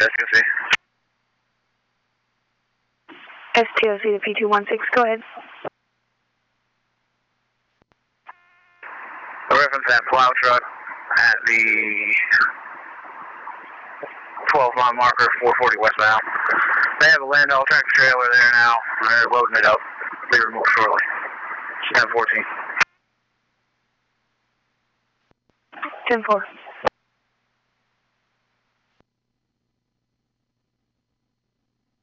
STOC. STOC to P216, go ahead. Reference that plow truck at the 12-mile marker, 440 westbound. They have a Landau tractor trailer there now. They're loading it up. Be removed shortly. 10-14. 10-4.